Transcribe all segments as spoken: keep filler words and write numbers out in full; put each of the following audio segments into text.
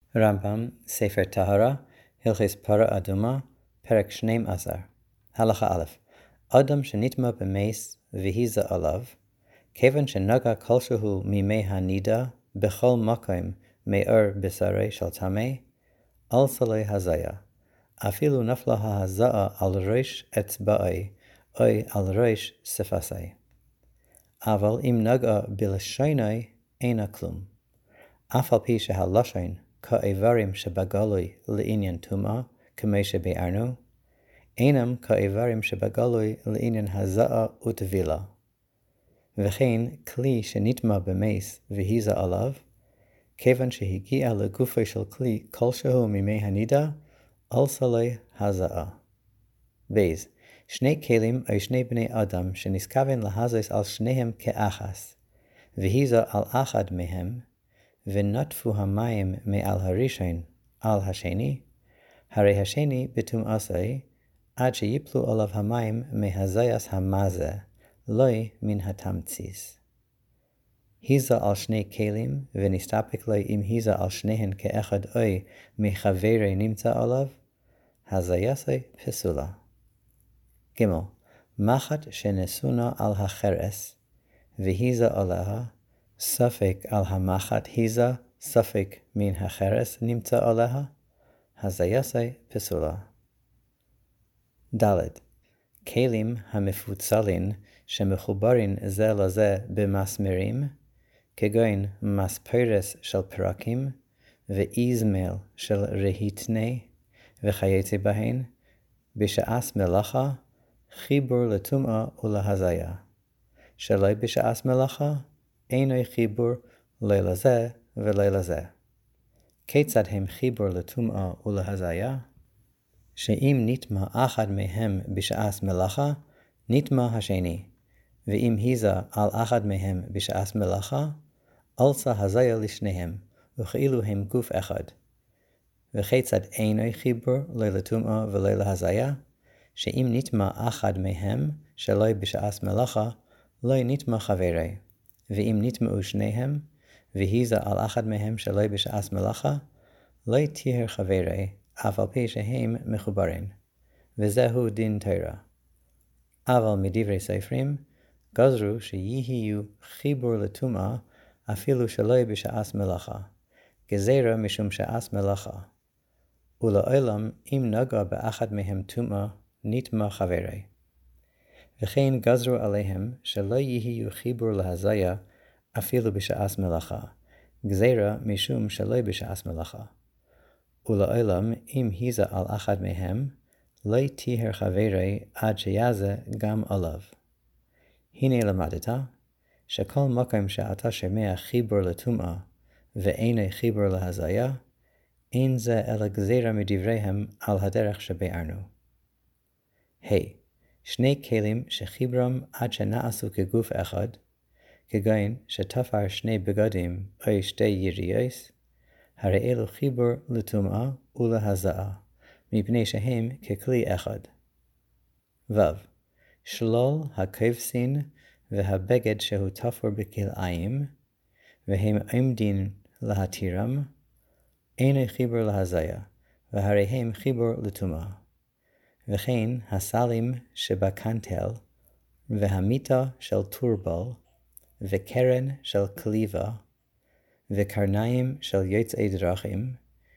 רמב"ם, ספר טהרה, הלכות פרה אדומה, פרק שנים עשר. הלכה א', אדם שנטמא במס והיזה עליו, כיוון שנגע כלשהו ממי הנידה בכל מקום מאור בשרי של טמא, אל סלי הזיה, אפילו נפלה ההזעה על ראש אצבעי, או על ראש שפסי. אבל אם נגע בלשוני, אינה כלום. אף על פי שהלשון כאיברים שבגלוי לעניין טומאה, כמו שביארנו, אינם כאיברים שבגלוי לעניין הזעה וטבילה. וכן כלי שנטמא במס והיזה עליו, כיוון שהגיע לגופו של כלי כלשהו ממי הנידה, אל סלי הזעה. בייז, שני כלים או שני בני אדם שנזכוון להזיז על שניהם כאחס, והיזה על אחד מהם, ונטפו המים מעל הראשון על השני, הרי השני בטומאתו, עד שיפלו עליו המים מהזיית המזה, לא מן התמציס. היזה על שני כלים, ונסתפק לו אם היזה על שניהם כאחד או מחברי נמצא עליו, הזייתו פסולה. ג' מחט שנסונה על החרס, והיזה עליה, ספק על המחט היזה, ספק מן החרס נמצא עליה, הזייתו פסולה. ד' כלים המפוצלים שמחוברים זה לזה במסמרים, כגון מספרס של פרקים, ואיזמל של רהיטני, וכיוצא בהן, בשעת מלאכה, חיבור לטומאה ולהזיה. שלא בשעת מלאכה, אינו חיבור לא לזה ולא לזה. כיצד הם חיבור לטומאה ולהזיה? שאם נטמא אחד מהם בשעת מלאכה, נטמא השני, ואם היזה על אחד מהם בשעת מלאכה, אלצה הזיה לשניהם, וכאילו הם גוף אחד. וכיצד אינו חיבור לא לטומאה ולא להזיה? שאם נטמא אחד מהם שלא בשעת מלאכה, לא נטמא חברי, ואם נטמאו שניהם, והיזה על אחד מהם שלא בשעת מלאכה, לא תהיה חברי, אף על פי שהם מחוברים, וזהו דין תורה. אבל מדברי סופרים, גזרו שיהיו חיבור לטומאה אפילו שלא בשעת מלאכה, גזירה משום שעת מלאכה. ולעולם אם נגע באחד מהם טומאה, נטמא חברי. וכן גזרו עליהם שלא יהיו חיבור להזיה אפילו בשעת מלאכה, גזירה משום שלא בשעת מלאכה. ולעולם אם היזה על אחד מהם, לא תהיה חברי עד שיזה גם עליו. הנה למדת, שכל מקום שאתה שומע חיבור לטומאה, ואינו חיבור להזיה, אין זה אלא גזירה מדבריהם על הדרך שביארנו. היי, hey, שני כלים שחיברם עד שנעשו כגוף אחד, כגון שתפר שני בגדים או שתי יריעות, הרי אלו חיבור לטומאה ולהזעה, מפני שהם ככלי אחד. ו. שלל הכבשין והבגד שהוא תפור בכלאיים, והם עומדים להתירם, אינו חיבור להזיה, והרי הם חיבור לטומאה. וכן הסלים שבקנטל, והמיטה של טורבל, וקרן של קליבה, וקרניים של יוצאי דרכים,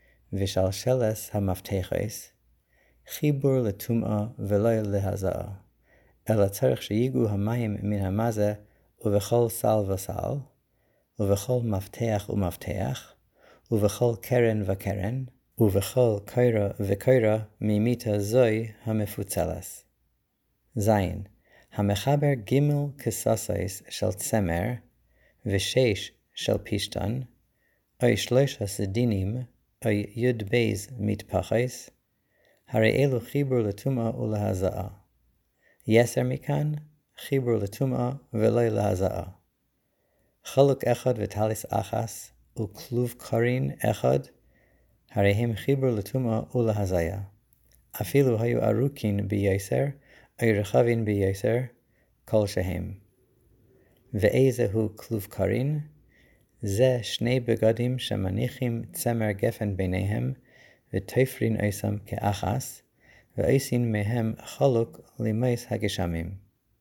ושלשלת המפתחות, חיבור לטומאה ולא להזעה, אלא צריך שיגעו המים מן המזה, ובכל סל וסל, ובכל מפתח ומפתח, ובכל קרן וקרן, ובכל קיירה וקיירה ממיתה זוי המפוצלת. זין, המחבר גימל כססייס של צמר, ושש של פשטן, או שלוש הסדינים, או יוד בייז מטפחס, הרי אלו חיבור לטומאה ולהזעה. יסר מכאן, חיבור לטומאה ולא להזעה. חלוק אחד וטליס אחס, וכלוב קורין אחד, הרי הם חיבור לטומאה ולהזיה. אפילו היו ארוכין ביסר, או רחבין ביסר, כלשהם. ואיזה הוא כלוב קורין? זה שני בגדים שמניחים צמר גפן ביניהם, ותפרין אסם כאחס, ואיסין מהם חלוק לימייס הגשמים.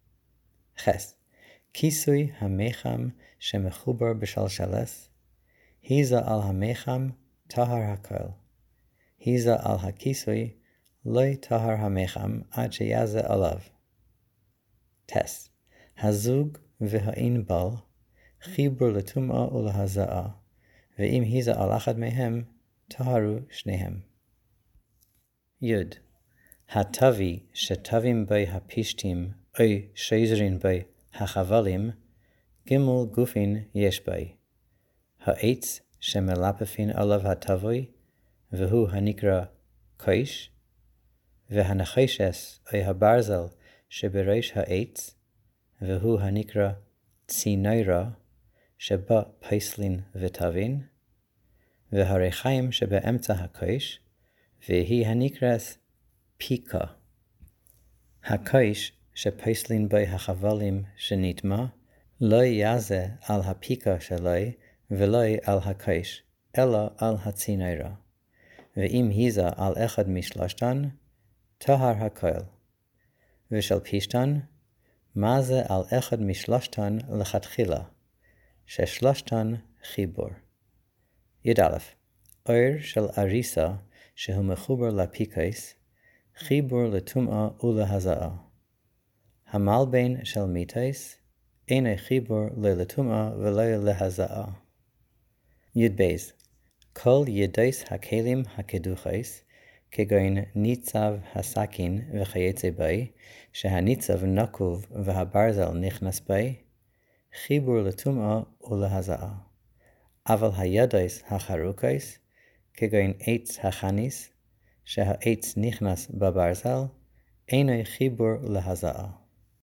חס, כיסוי המיחם שמחובר בשלשלס, היזה על המיחם טהר הכל. היזה על הכיסוי לא טהר המיחם עד שיזה עליו. טס, הזוג והענבל חיבור לטומאה ולהזעה, ואם היזה על אחד מהם, טהרו שניהם. יוד, הטבי שטבים בי הפשטים או שייזרין בי החבלים, גימל גופין יש בי. העץ שמלפפין עליו הטבוי, והוא הנקרא קויש, והנחשס או הברזל שבראש העץ, והוא הנקרא צינוירה, שבה פייסלין וטבין, והריחיים שבאמצע הקויש, והיא הנקראת פיקה. הקויש שפייסלין בי החבלים שנטמע, לא יזה על הפיקה שלו ולא על הקויש, אלא על הצינוירה. ואם היזה על אחד משלושתן, טהר הכל. ושל פשתן, מה זה על אחד משלושתן לכתחילה, ששלושתן חיבור. י"א, אור של אריסה שהוא מחובר לפיקס, חיבור לטומאה ולהזעה. המלבן של מיתס, אינו חיבור לא לטומאה ולא להזעה. י"ב, כל ידייס הכלים הקדוחס, כגון ניצב הסכין וכיוצא בי, שהניצב נקוב והברזל נכנס בי, חיבור לטומאה ולהזעה. אבל הידייס החרוקס, כגון עץ החניס, שהעץ נכנס בברזל, אינו חיבור להזעה.